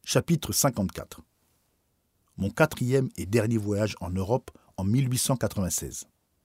Chapitre 54. Mon quatrième et dernier voyage en Europe en 1896.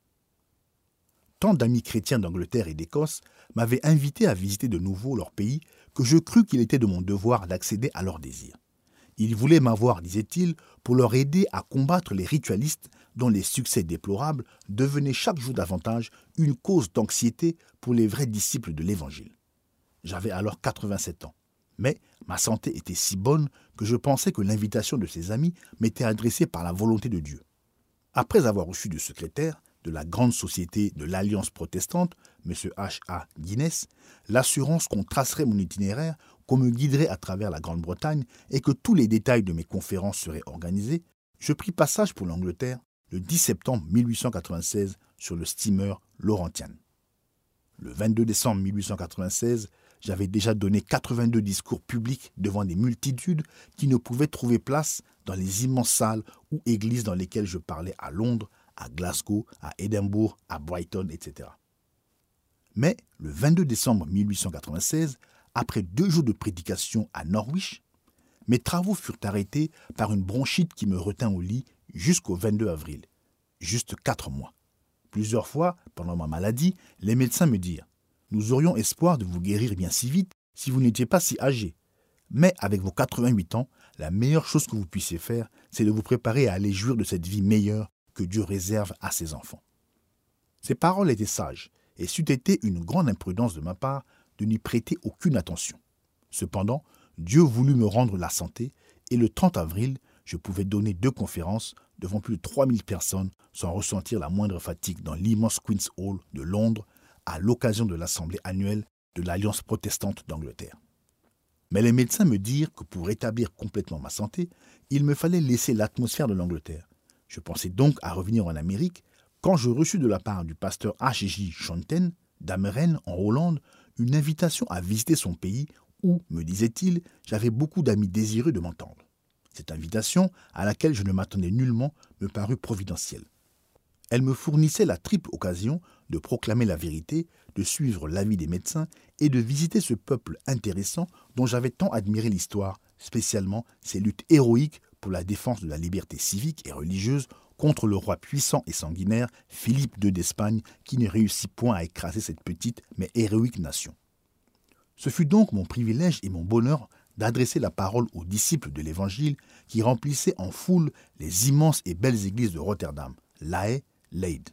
Tant d'amis chrétiens d'Angleterre et d'Écosse m'avaient invité à visiter de nouveau leur pays que je crus qu'il était de mon devoir d'accéder à leurs désirs. Ils voulaient m'avoir, disait-il, pour leur aider à combattre les ritualistes dont les succès déplorables devenaient chaque jour davantage une cause d'anxiété pour les vrais disciples de l'Évangile. J'avais alors 87 ans. Mais ma santé était si bonne que je pensais que l'invitation de ces amis m'était adressée par la volonté de Dieu. Après avoir reçu du secrétaire de la grande société de l'Alliance protestante, M. H.A. Guinness, l'assurance qu'on tracerait mon itinéraire, qu'on me guiderait à travers la Grande-Bretagne et que tous les détails de mes conférences seraient organisés, je pris passage pour l'Angleterre le 10 septembre 1896 sur le steamer Laurentian. Le 22 décembre 1896, j'avais déjà donné 82 discours publics devant des multitudes qui ne pouvaient trouver place dans les immenses salles ou églises dans lesquelles je parlais à Londres, à Glasgow, à Édimbourg, à Brighton, etc. Mais le 22 décembre 1896, après 2 jours de prédication à Norwich, mes travaux furent arrêtés par une bronchite qui me retint au lit jusqu'au 22 avril, juste 4 mois. Plusieurs fois, pendant ma maladie, les médecins me dirent « Nous aurions espoir de vous guérir bien si vite si vous n'étiez pas si âgé. Mais avec vos 88 ans, la meilleure chose que vous puissiez faire, c'est de vous préparer à aller jouir de cette vie meilleure que Dieu réserve à ses enfants. » Ces paroles étaient sages, et c'eût été une grande imprudence de ma part de n'y prêter aucune attention. Cependant, Dieu voulut me rendre la santé, et le 30 avril, je pouvais donner 2 conférences devant plus de 3000 personnes sans ressentir la moindre fatigue dans l'immense Queen's Hall de Londres à l'occasion de l'assemblée annuelle de l'Alliance protestante d'Angleterre. Mais les médecins me dirent que pour rétablir complètement ma santé, il me fallait laisser l'atmosphère de l'Angleterre. Je pensais donc à revenir en Amérique quand je reçus de la part du pasteur H.J. Shanten d'Ameren en Hollande une invitation à visiter son pays où, me disait-il, j'avais beaucoup d'amis désireux de m'entendre. Cette invitation, à laquelle je ne m'attendais nullement, me parut providentielle. Elle me fournissait la triple occasion de proclamer la vérité, de suivre l'avis des médecins et de visiter ce peuple intéressant dont j'avais tant admiré l'histoire, spécialement ses luttes héroïques pour la défense de la liberté civique et religieuse contre le roi puissant et sanguinaire Philippe II d'Espagne qui ne réussit point à écraser cette petite mais héroïque nation. Ce fut donc mon privilège et mon bonheur d'adresser la parole aux disciples de l'Évangile qui remplissaient en foule les immenses et belles églises de Rotterdam, La Haye, Leyde.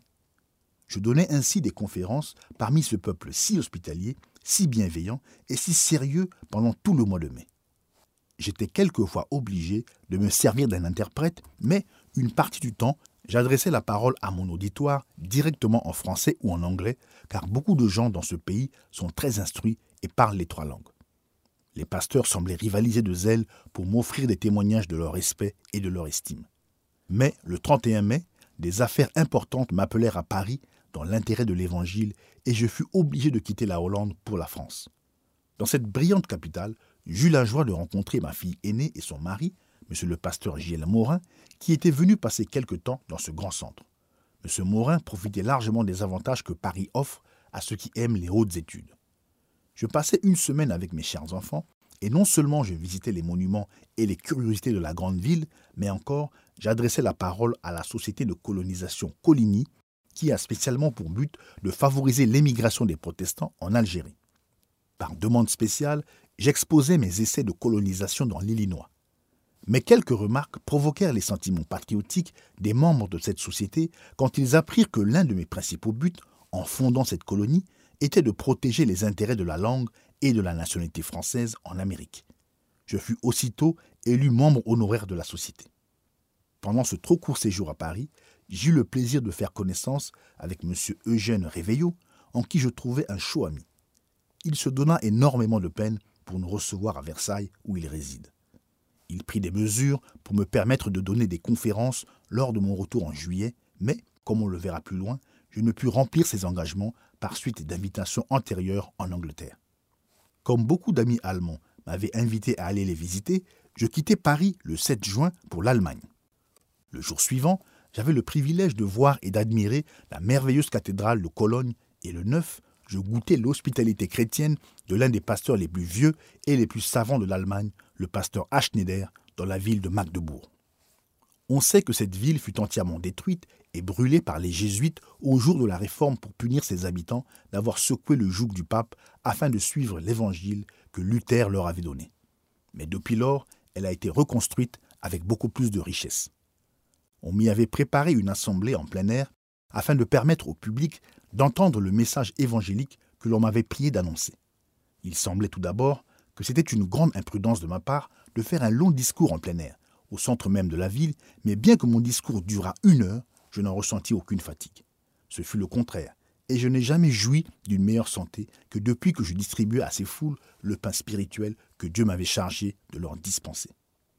Je donnais ainsi des conférences parmi ce peuple si hospitalier, si bienveillant et si sérieux pendant tout le mois de mai. J'étais quelquefois obligé de me servir d'un interprète, mais une partie du temps, j'adressais la parole à mon auditoire directement en français ou en anglais, car beaucoup de gens dans ce pays sont très instruits et parlent les 3 langues. Les pasteurs semblaient rivaliser de zèle pour m'offrir des témoignages de leur respect et de leur estime. Mais le 31 mai, des affaires importantes m'appelèrent à Paris dans l'intérêt de l'Évangile et je fus obligé de quitter la Hollande pour la France. Dans cette brillante capitale, j'eus la joie de rencontrer ma fille aînée et son mari, M. le pasteur J.L. Morin, qui était venu passer quelque temps dans ce grand centre. M. Morin profitait largement des avantages que Paris offre à ceux qui aiment les hautes études. Je passais une semaine avec mes chers enfants, et non seulement je visitais les monuments et les curiosités de la grande ville, mais encore j'adressais la parole à la société de colonisation Coligny, qui a spécialement pour but de favoriser l'émigration des protestants en Algérie. Par demande spéciale, j'exposais mes essais de colonisation dans l'Illinois. Mais quelques remarques provoquèrent les sentiments patriotiques des membres de cette société quand ils apprirent que l'un de mes principaux buts, en fondant cette colonie, était de protéger les intérêts de la langue et de la nationalité française en Amérique. Je fus aussitôt élu membre honoraire de la société. Pendant ce trop court séjour à Paris, j'eus le plaisir de faire connaissance avec M. Eugène Réveillot, en qui je trouvais un chaud ami. Il se donna énormément de peine pour nous recevoir à Versailles, où il réside. Il prit des mesures pour me permettre de donner des conférences lors de mon retour en juillet, mais, comme on le verra plus loin, je ne pus remplir ces engagements par suite d'invitations antérieures en Angleterre. Comme beaucoup d'amis allemands m'avaient invité à aller les visiter, je quittai Paris le 7 juin pour l'Allemagne. Le jour suivant, j'avais le privilège de voir et d'admirer la merveilleuse cathédrale de Cologne et le 9, je goûtais l'hospitalité chrétienne de l'un des pasteurs les plus vieux et les plus savants de l'Allemagne, le pasteur H. Schneider, dans la ville de Magdebourg. On sait que cette ville fut entièrement détruite et brûlée par les jésuites au jour de la Réforme pour punir ses habitants d'avoir secoué le joug du pape afin de suivre l'évangile que Luther leur avait donné. Mais depuis lors, elle a été reconstruite avec beaucoup plus de richesse. On m'y avait préparé une assemblée en plein air afin de permettre au public d'entendre le message évangélique que l'on m'avait prié d'annoncer. Il semblait tout d'abord que c'était une grande imprudence de ma part de faire un long discours en plein air, au centre même de la ville, mais bien que mon discours durât 1 heure, je n'en ressentis aucune fatigue. Ce fut le contraire, et je n'ai jamais joui d'une meilleure santé que depuis que je distribuais à ces foules le pain spirituel que Dieu m'avait chargé de leur dispenser.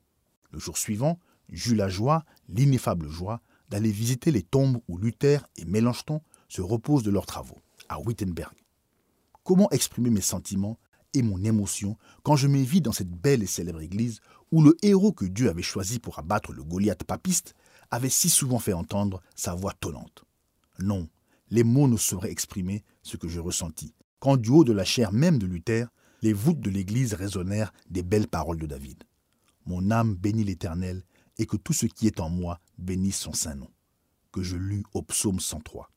Le jour suivant, j'eus la joie, l'ineffable joie, d'aller visiter les tombes où Luther et Mélanchthon se reposent de leurs travaux, à Wittenberg. Comment exprimer mes sentiments et mon émotion quand je me vis dans cette belle et célèbre église où le héros que Dieu avait choisi pour abattre le Goliath papiste avait si souvent fait entendre sa voix tonnante. Non, les mots ne sauraient exprimer ce que je ressentis, quand du haut de la chair même de Luther, les voûtes de l'église résonnèrent des belles paroles de David. Mon âme bénit l'Éternel, et que tout ce qui est en moi bénisse son saint nom, que je lus au psaume 103.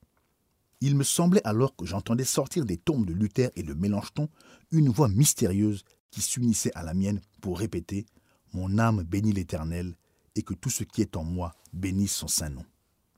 Il me semblait alors que j'entendais sortir des tombes de Luther et de Mélanchthon une voix mystérieuse qui s'unissait à la mienne pour répéter « Mon âme bénit l'Éternel, et que tout ce qui est en moi bénisse son saint nom ».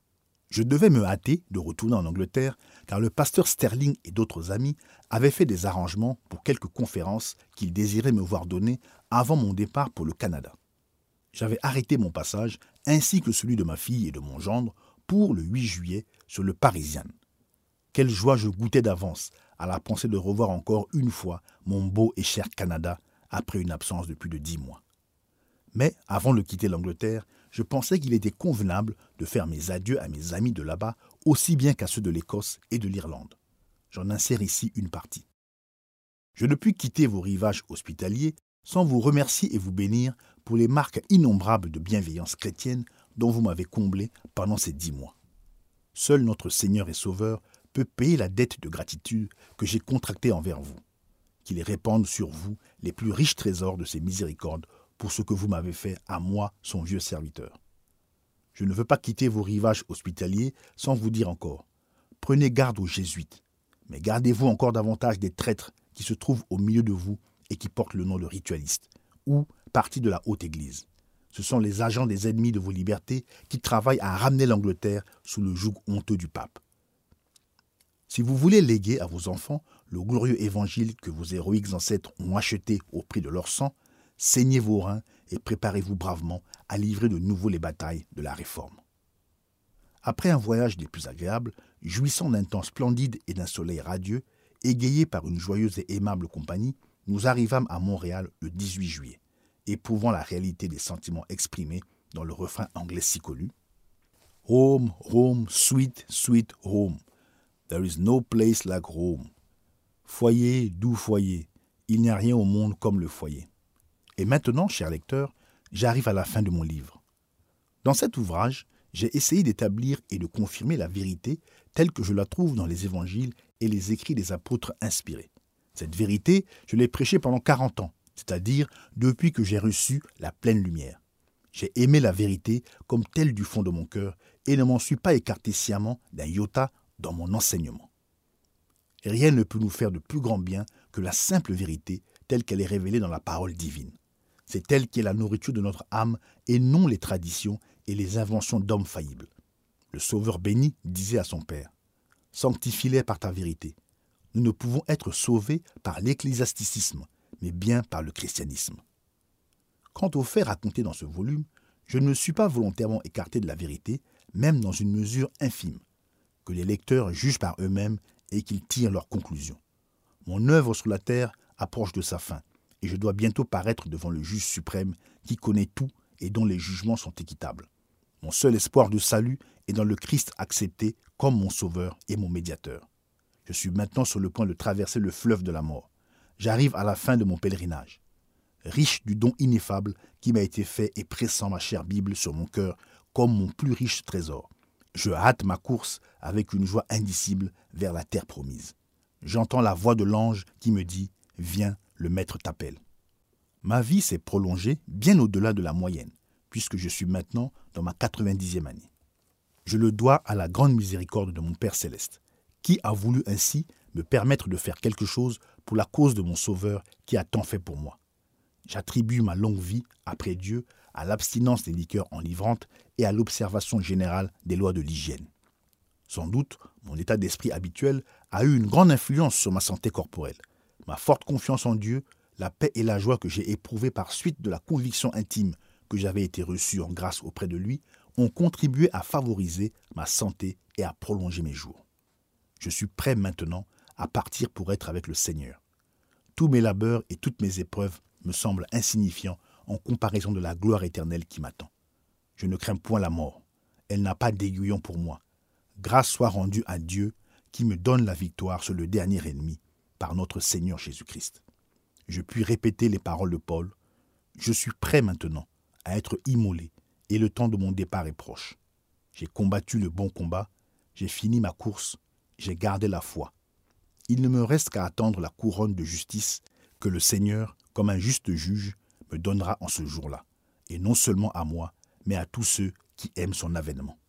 Je devais me hâter de retourner en Angleterre, car le pasteur Sterling et d'autres amis avaient fait des arrangements pour quelques conférences qu'ils désiraient me voir donner avant mon départ pour le Canada. J'avais arrêté mon passage, ainsi que celui de ma fille et de mon gendre, pour le 8 juillet sur le Parisian. Quelle joie je goûtais d'avance à la pensée de revoir encore une fois mon beau et cher Canada après une absence de plus de 10 mois. Mais avant de quitter l'Angleterre, je pensais qu'il était convenable de faire mes adieux à mes amis de là-bas aussi bien qu'à ceux de l'Écosse et de l'Irlande. J'en insère ici une partie. Je ne puis quitter vos rivages hospitaliers sans vous remercier et vous bénir pour les marques innombrables de bienveillance chrétienne dont vous m'avez comblé pendant ces 10 mois. Seul notre Seigneur et Sauveur peut payer la dette de gratitude que j'ai contractée envers vous. Qu'il répande sur vous les plus riches trésors de ses miséricordes pour ce que vous m'avez fait à moi, son vieux serviteur. Je ne veux pas quitter vos rivages hospitaliers sans vous dire encore, prenez garde aux jésuites, mais gardez-vous encore davantage des traîtres qui se trouvent au milieu de vous et qui portent le nom de ritualistes, ou partis de la haute église. Ce sont les agents des ennemis de vos libertés qui travaillent à ramener l'Angleterre sous le joug honteux du pape. Si vous voulez léguer à vos enfants le glorieux évangile que vos héroïques ancêtres ont acheté au prix de leur sang, saignez vos reins et préparez-vous bravement à livrer de nouveau les batailles de la Réforme. Après un voyage des plus agréables, jouissant d'un temps splendide et d'un soleil radieux, égayés par une joyeuse et aimable compagnie, nous arrivâmes à Montréal le 18 juillet, éprouvant la réalité des sentiments exprimés dans le refrain anglais si connu. « Home, home, sweet, sweet home. There is no place like home. » Foyer, doux foyer, il n'y a rien au monde comme le foyer. Et maintenant, cher lecteur, j'arrive à la fin de mon livre. Dans cet ouvrage, j'ai essayé d'établir et de confirmer la vérité telle que je la trouve dans les évangiles et les écrits des apôtres inspirés. Cette vérité, je l'ai prêchée pendant 40 ans, c'est-à-dire depuis que j'ai reçu la pleine lumière. J'ai aimé la vérité comme telle du fond de mon cœur et ne m'en suis pas écarté sciemment d'un iota dans mon enseignement. Rien ne peut nous faire de plus grand bien que la simple vérité telle qu'elle est révélée dans la parole divine. C'est elle qui est la nourriture de notre âme et non les traditions et les inventions d'hommes faillibles. Le Sauveur béni disait à son Père « Sanctifie-les par ta vérité. Nous ne pouvons être sauvés par l'ecclésiasticisme, mais bien par le christianisme. » Quant aux faits racontés dans ce volume, je ne me suis pas volontairement écarté de la vérité, même dans une mesure infime, que les lecteurs jugent par eux-mêmes et qu'ils tirent leurs conclusions. Mon œuvre sur la terre approche de sa fin, et je dois bientôt paraître devant le juge suprême qui connaît tout et dont les jugements sont équitables. Mon seul espoir de salut est dans le Christ accepté comme mon sauveur et mon médiateur. Je suis maintenant sur le point de traverser le fleuve de la mort. J'arrive à la fin de mon pèlerinage. Riche du don ineffable qui m'a été fait et pressant ma chère Bible sur mon cœur comme mon plus riche trésor. Je hâte ma course avec une joie indicible vers la terre promise. j'entends la voix de l'ange qui me dit « Viens, le Maître t'appelle ». Ma vie s'est prolongée bien au-delà de la moyenne, puisque je suis maintenant dans ma 90e année. Je le dois à la grande miséricorde de mon Père céleste, qui a voulu ainsi me permettre de faire quelque chose pour la cause de mon Sauveur qui a tant fait pour moi. J'attribue ma longue vie, après Dieu, à l'abstinence des liqueurs enivrantes et à l'observation générale des lois de l'hygiène. Sans doute, mon état d'esprit habituel a eu une grande influence sur ma santé corporelle. Ma forte confiance en Dieu, la paix et la joie que j'ai éprouvées par suite de la conviction intime que j'avais été reçu en grâce auprès de lui, ont contribué à favoriser ma santé et à prolonger mes jours. Je suis prêt maintenant à partir pour être avec le Seigneur. Tous mes labeurs et toutes mes épreuves me semblent insignifiants en comparaison de la gloire éternelle qui m'attend. Je ne crains point la mort. Elle n'a pas d'aiguillon pour moi. Grâce soit rendue à Dieu qui me donne la victoire sur le dernier ennemi, par notre Seigneur Jésus-Christ. Je puis répéter les paroles de Paul. Je suis prêt maintenant à être immolé et le temps de mon départ est proche. J'ai combattu le bon combat, j'ai fini ma course, j'ai gardé la foi. Il ne me reste qu'à attendre la couronne de justice que le Seigneur, comme un juste juge, me donnera en ce jour-là, et non seulement à moi, mais à tous ceux qui aiment son avènement.